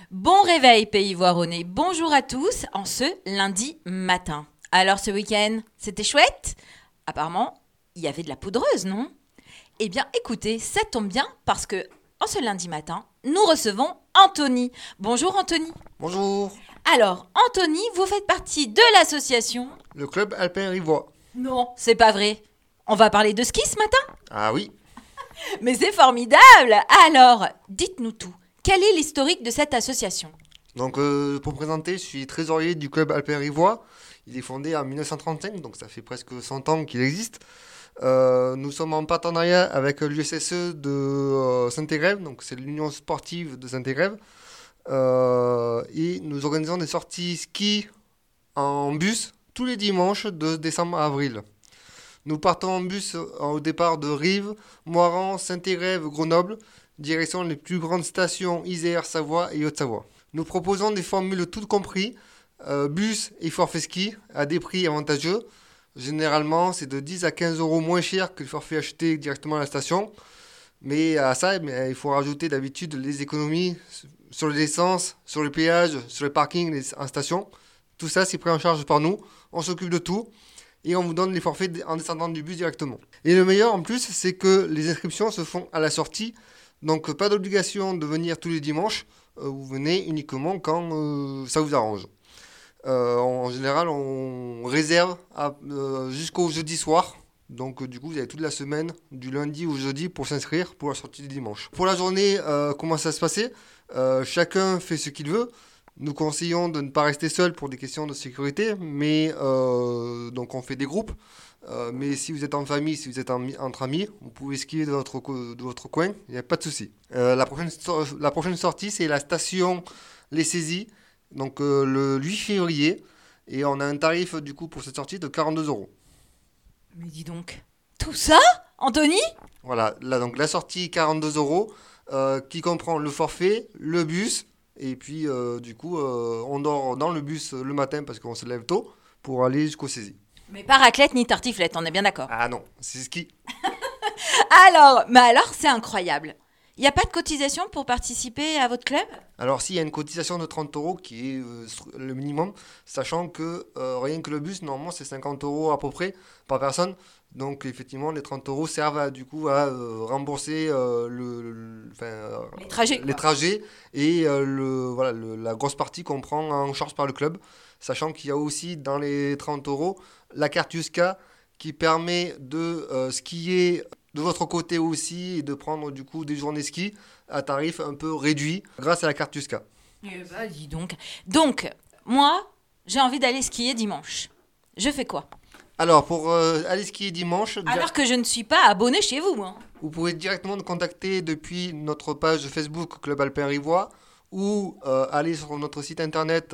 Bon réveil pays voironnais, bonjour à tous en ce lundi matin. Alors ce week-end, c'était chouette? Apparemment, il y avait de la poudreuse, non? Eh bien écoutez, ça tombe bien parce que en ce lundi matin, nous recevons Anthony. Bonjour Anthony. Bonjour, Alors Anthony, vous faites partie de l'association? le club alpin rivois. Non, c'est pas vrai. On va parler de ski ce matin? Ah oui, Mais c'est formidable! Alors, dites-nous tout. Quel est l'historique de cette association? donc pour me présenter, je suis trésorier du club alpin rivois. Il est fondé en 1935, donc ça fait presque 100 ans qu'il existe. Nous sommes en partenariat avec l'USSE de Saint-Égrève, donc c'est l'Union sportive de Saint-Égrève. Et nous organisons des sorties ski en bus tous les dimanches de décembre à avril. Nous partons en bus au départ de Rives, Moirans, Saint-Égrève, Grenoble, direction les plus grandes stations Isère, Savoie et Haute-Savoie. Nous proposons des formules toutes compris, bus et forfait ski, à des prix avantageux. Généralement, c'est de 10 à 15 euros moins cher que le forfait acheté directement à la station. Mais à ça, il faut rajouter d'habitude les économies sur l'essence, sur le péage, sur le parking en station. Tout ça, c'est pris en charge par nous. On s'occupe de tout et on vous donne les forfaits en descendant du bus directement. Et le meilleur en plus, c'est que les inscriptions se font à la sortie. Donc pas d'obligation de venir tous les dimanches. Vous venez uniquement quand ça vous arrange. En général, on réserve jusqu'au jeudi soir. Donc du coup, vous avez toute la semaine, du lundi au jeudi, pour s'inscrire pour la sortie du dimanche. Pour la journée, comment ça se passait? Chacun fait ce qu'il veut. Nous conseillons de ne pas rester seul pour des questions de sécurité, mais donc on fait des groupes. Mais si vous êtes en famille, si vous êtes entre amis, vous pouvez skier de votre coin, il n'y a pas de souci. La prochaine sortie, c'est la station Les Saisies, donc le 8 février, et on a un tarif du coup pour cette sortie de 42 euros. Mais dis donc, tout ça, Anthony? Voilà, là donc la sortie 42 euros, qui comprend le forfait, le bus, et puis du coup on dort dans le bus le matin parce qu'on se lève tôt pour aller jusqu'au saisie. Mais pas raclette ni tartiflette, on est bien d'accord. Ah non, c'est ski. Alors c'est incroyable. Il n'y a pas de cotisation pour participer à votre club? Alors s'il y a une cotisation de 30 euros qui est le minimum, sachant que rien que le bus, normalement c'est 50 euros à peu près par personne. Donc effectivement les 30 euros servent du coup à rembourser Les trajets, les quoi. trajets et la grosse partie qu'on prend en charge par le club. Sachant qu'il y a aussi dans les 30 euros la carte Yuska qui permet de skier de votre côté aussi et de prendre du coup des journées ski à tarif un peu réduit grâce à la carte Yuska. Eh ben, dis donc. Donc, moi, j'ai envie d'aller skier dimanche. Je fais quoi? Alors pour aller skier dimanche, Alors que je ne suis pas abonné chez vous, hein. vous pouvez directement nous contacter depuis notre page Facebook Club Alpin Rivois ou aller sur notre site internet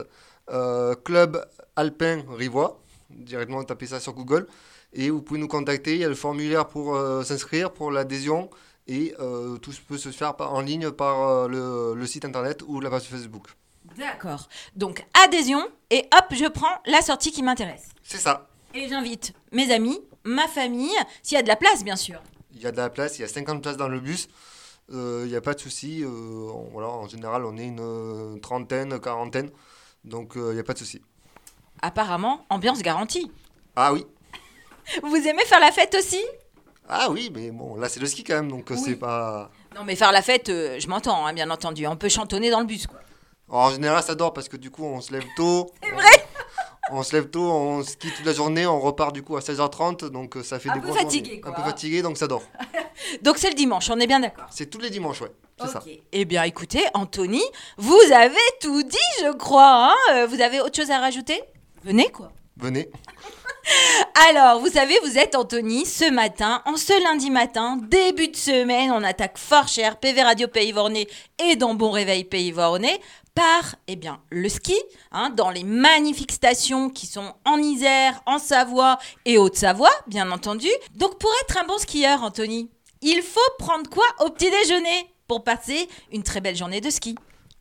Club Alpin Rivois. Directement taper ça sur Google et vous pouvez nous contacter. Il y a le formulaire pour s'inscrire, pour l'adhésion et tout peut se faire en ligne par le site internet ou la page Facebook. D'accord. Donc, adhésion et hop, je prends la sortie qui m'intéresse. C'est ça. Et j'invite mes amis, ma famille, s'il y a de la place, bien sûr. Il y a de la place, il y a 50 places dans le bus. Il n'y a pas de souci. Voilà, en général, on est une trentaine, quarantaine. Donc, il n'y a pas de souci. Apparemment, ambiance garantie. Ah oui. Vous aimez faire la fête aussi? Ah oui, mais bon, là, c'est le ski quand même. Donc, Oui. c'est pas... Non, mais faire la fête, je m'entends, hein, bien entendu. On peut chantonner dans le bus, quoi. En général, ça dort parce que du coup, on se lève tôt. C'est vrai? On se lève tôt, on skie toute la journée, on repart du coup à 16h30. Donc, ça fait Un des peu grosses fatigué, journées. quoi. Un peu fatigué, donc ça dort. Donc, c'est le dimanche, on est bien d'accord. C'est tous les dimanches, ouais. C'est ça. Ok. Eh bien, écoutez, Anthony, vous avez tout dit, je crois. Hein. Vous avez autre chose à rajouter? Venez, quoi. Venez. Alors, vous savez, vous êtes Anthony, ce matin, en ce lundi matin, début de semaine, on attaque fort cher PV Radio Pays Voironnais et dans Bon Réveil Pays Voironnais par, eh bien, le ski, hein, dans les magnifiques stations qui sont en Isère, en Savoie et Haute-Savoie, bien entendu. Donc, pour être un bon skieur, Anthony, il faut prendre quoi au petit déjeuner pour passer une très belle journée de ski?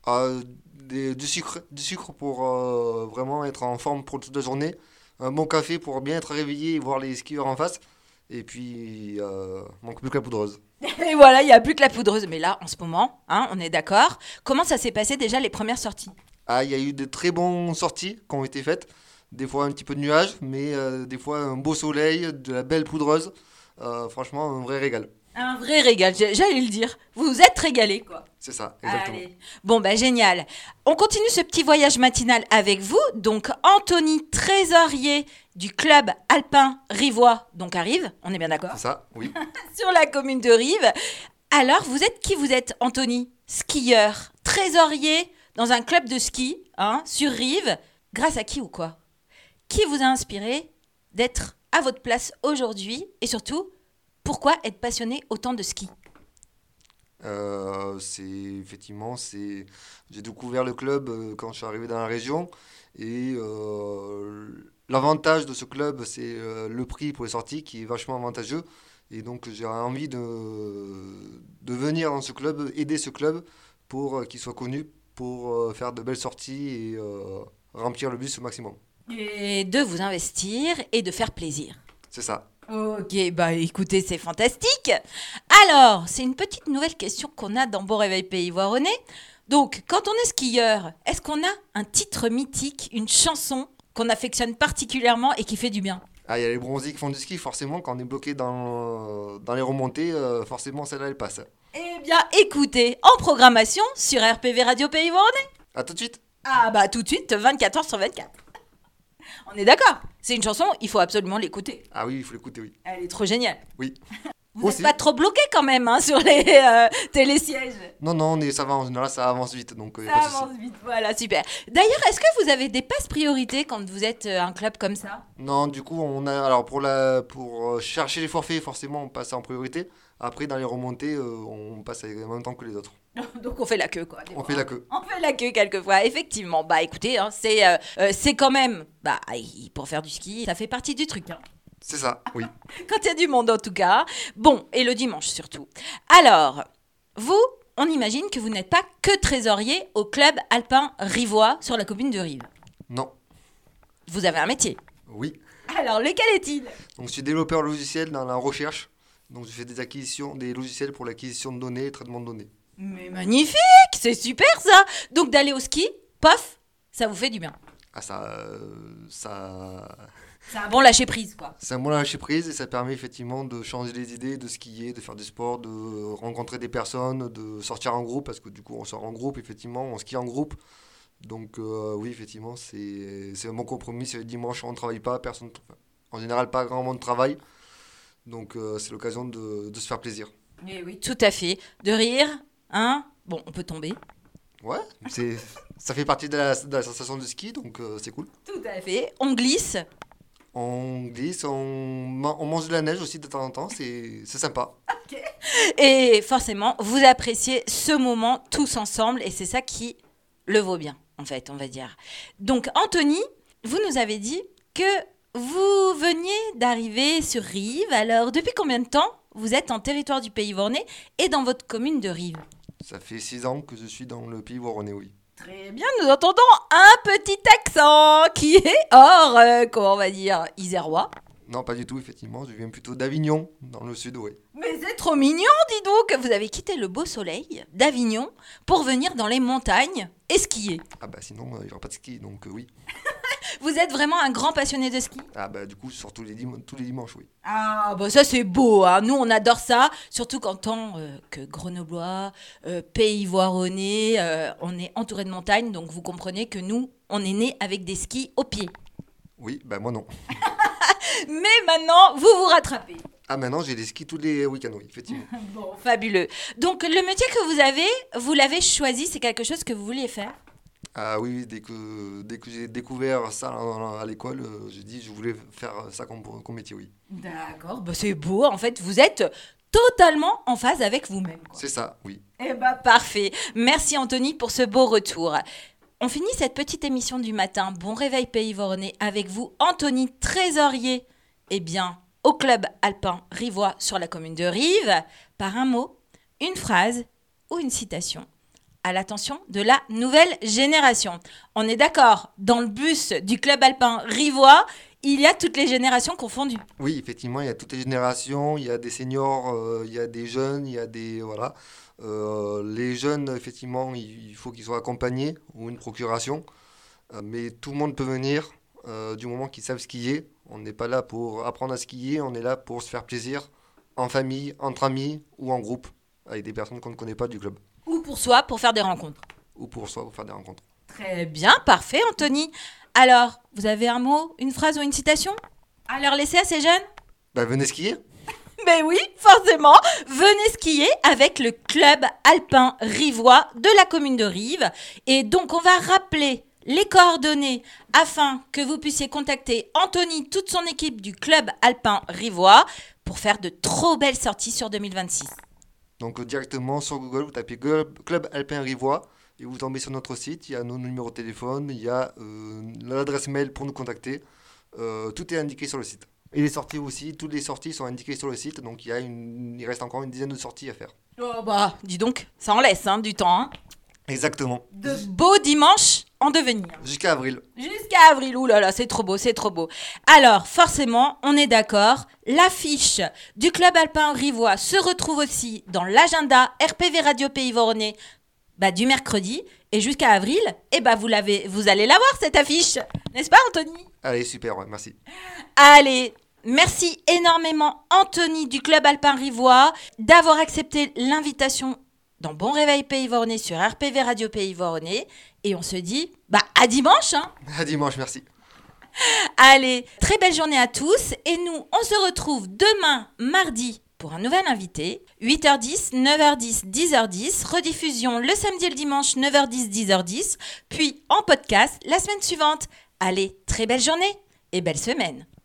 Du sucre pour vraiment être en forme pour toute la journée. Un bon café pour bien être réveillé et voir les skieurs en face. Et puis, manque plus que la poudreuse. Et voilà, il n'y a plus que la poudreuse. Mais là, en ce moment, hein, on est d'accord. Comment ça s'est passé déjà les premières sorties? Ah, il y a eu de très bonnes sorties qui ont été faites. Des fois un petit peu de nuages, mais des fois un beau soleil, de la belle poudreuse. Franchement, un vrai régal. Un vrai régal, j'allais le dire. Vous vous êtes régalés, quoi. C'est ça, exactement. Allez. Bon, bah génial. On continue ce petit voyage matinal avec vous. Donc, Anthony, trésorier du club alpin rivois, donc arrive, on est bien d'accord, C'est ça, oui. sur la commune de Rives. Alors, vous êtes qui vous êtes, Anthony? Skieur, trésorier dans un club de ski, hein, sur Rives. Grâce à qui ou quoi? Qui vous a inspiré d'être à votre place aujourd'hui? Et surtout, pourquoi être passionné autant de ski? J'ai découvert le club quand je suis arrivé dans la région et l'avantage de ce club, c'est le prix pour les sorties qui est vachement avantageux et donc j'ai envie de venir dans ce club, aider ce club pour qu'il soit connu, pour faire de belles sorties et remplir le bus au maximum. Et de vous investir et de faire plaisir. C'est ça. Ok, bah écoutez, c'est fantastique. Alors, c'est une petite nouvelle question qu'on a dans Bon Réveil Pays Voironnais. Donc, quand on est skieur, est-ce qu'on a un titre mythique, une chanson qu'on affectionne particulièrement et qui fait du bien? Ah, il y a les bronzés qui font du ski, forcément, quand on est bloqué dans les remontées, forcément celle-là elle passe. Eh bien, écoutez, en programmation sur RPV Radio Pays Voironnais. À tout de suite. Ah bah tout de suite, 24 heures sur 24. On est d'accord. C'est une chanson, il faut absolument l'écouter. Ah oui, il faut l'écouter, oui. Elle est trop géniale. Oui. Vous n'êtes Aussi. pas trop bloqué quand même hein, sur les télésièges. Non, ça va en général, ça avance vite, donc y a Ça pas de souci. avance vite, voilà, super. D'ailleurs, est-ce que vous avez des passes priorités quand vous êtes un club comme ça? Non, du coup, alors pour chercher les forfaits, forcément, on passe en priorité. Après, dans les remontées, on passe en même temps que les autres. Donc on fait la queue, quoi. des On fois, fait la hein. queue. On fait la queue quelquefois, effectivement. Bah écoutez, hein, c'est quand même, pour faire du ski, ça fait partie du truc. Hein. C'est ça, oui. Quand il y a du monde en tout cas. Bon, et le dimanche surtout. Alors, vous, on imagine que vous n'êtes pas que trésorier au club alpin rivois sur la commune de Rives. Non, Vous avez un métier. oui. Alors, lequel est-il? Donc, je suis développeur logiciel dans la recherche. Donc, je fais des logiciels pour l'acquisition de données et traitement de données. Mais magnifique, c'est super ça. Donc d'aller au ski, paf, ça vous fait du bien. Ah, C'est un bon lâcher prise, quoi. c'est un bon lâcher prise et ça permet effectivement de changer les idées, de skier, de faire du sport, de rencontrer des personnes, de sortir en groupe parce que du coup on sort en groupe, effectivement, on skie en groupe. Donc oui, effectivement, c'est un bon compromis. C'est le dimanche, on ne travaille pas, en général pas grand monde travaille. Donc c'est l'occasion de se faire plaisir. Eh oui, tout à fait. De rire, hein. Bon, on peut tomber. Ouais, ça fait partie de la sensation du ski, donc c'est cool. Tout à fait. On glisse. On glisse, on mange de la neige aussi de temps en temps, c'est sympa. Et forcément, vous appréciez ce moment tous ensemble et c'est ça qui le vaut bien, en fait, on va dire. Donc, Anthony, vous nous avez dit que vous veniez d'arriver sur Rives. Alors, depuis combien de temps vous êtes en territoire du Pays Voironnais et dans votre commune de Rives? Ça fait 6 ans que je suis dans le Pays Voironnais, oui. Très bien, nous entendons un petit accent qui est hors, comment on va dire, isérois. Non, pas du tout, effectivement, je viens plutôt d'Avignon, dans le sud, oui. Mais c'est trop mignon, dis donc. Vous avez quitté le beau soleil d'Avignon pour venir dans les montagnes et skier. Ah bah sinon, il n'y aura pas de ski, donc oui. Vous êtes vraiment un grand passionné de ski? Ah bah du coup, sur tous les dimanches, oui. Ah, bah ça c'est beau, hein. Nous on adore ça, surtout qu'en tant que Grenoblois, Pays Voironnais, on est entouré de montagnes, donc vous comprenez que nous, on est nés avec des skis aux pieds. Oui, bah moi non. Mais maintenant, vous vous rattrapez. Ah maintenant, j'ai des skis tous les week-ends, oui, effectivement. Bon, fabuleux. Donc le métier que vous avez, vous l'avez choisi, c'est quelque chose que vous vouliez faire? Ah oui, dès que j'ai découvert ça à l'école, j'ai dit je voulais faire ça comme métier, oui. D'accord, bah c'est beau, en fait, vous êtes totalement en phase avec vous-même, quoi. C'est ça, oui. Eh bah parfait. Merci Anthony pour ce beau retour. On finit cette petite émission du matin. Bon réveil Pays Voironnais avec vous, Anthony, trésorier, au club alpin rivois sur la commune de Rives, par un mot, une phrase ou une citation à l'attention de la nouvelle génération. On est d'accord, dans le bus du club alpin rivois, il y a toutes les générations confondues. Oui, effectivement, il y a toutes les générations, il y a des seniors, il y a des jeunes, il y a des... Voilà. Les jeunes, effectivement, il faut qu'ils soient accompagnés ou une procuration. Mais tout le monde peut venir du moment qu'ils savent skier. On n'est pas là pour apprendre à skier, on est là pour se faire plaisir en famille, entre amis ou en groupe avec des personnes qu'on ne connaît pas du club. Ou pour soi, pour faire des rencontres. Ou pour soi, pour faire des rencontres. Très bien, parfait, Anthony. Alors, vous avez un mot, une phrase ou une citation à leur laisser à ces jeunes? Bah, venez skier. Ben oui, forcément. Venez skier avec le club alpin rivois de la commune de Rives. Et donc, on va rappeler les coordonnées afin que vous puissiez contacter Anthony, toute son équipe du club alpin rivois pour faire de trop belles sorties sur 2026. Donc directement sur Google, vous tapez Club Alpin Rivois et vous tombez sur notre site. Il y a nos numéros de téléphone, il y a l'adresse mail pour nous contacter. Tout est indiqué sur le site. Et les sorties aussi, toutes les sorties sont indiquées sur le site. Donc il reste encore une dizaine de sorties à faire. Oh bah, dis donc, ça en laisse du temps. Exactement. De beaux dimanches en devenir. Jusqu'à avril. Jusqu'à avril, oulala, c'est trop beau, c'est trop beau. Alors, forcément, on est d'accord, l'affiche du Club Alpin Rivois se retrouve aussi dans l'agenda RPV Radio Pays Voronais du mercredi. Et jusqu'à avril, vous allez la voir cette affiche. N'est-ce pas, Anthony? Allez, super, ouais, merci. Allez, merci énormément, Anthony du Club Alpin Rivois, d'avoir accepté l'invitation dans Bon Réveil Pays Voronais sur RPV Radio Pays Voronais. Et on se dit, à dimanche. À dimanche, merci. Allez, très belle journée à tous. Et nous, on se retrouve demain, mardi, pour un nouvel invité. 8h10, 9h10, 10h10. Rediffusion le samedi et le dimanche, 9h10, 10h10. Puis en podcast la semaine suivante. Allez, très belle journée et belle semaine.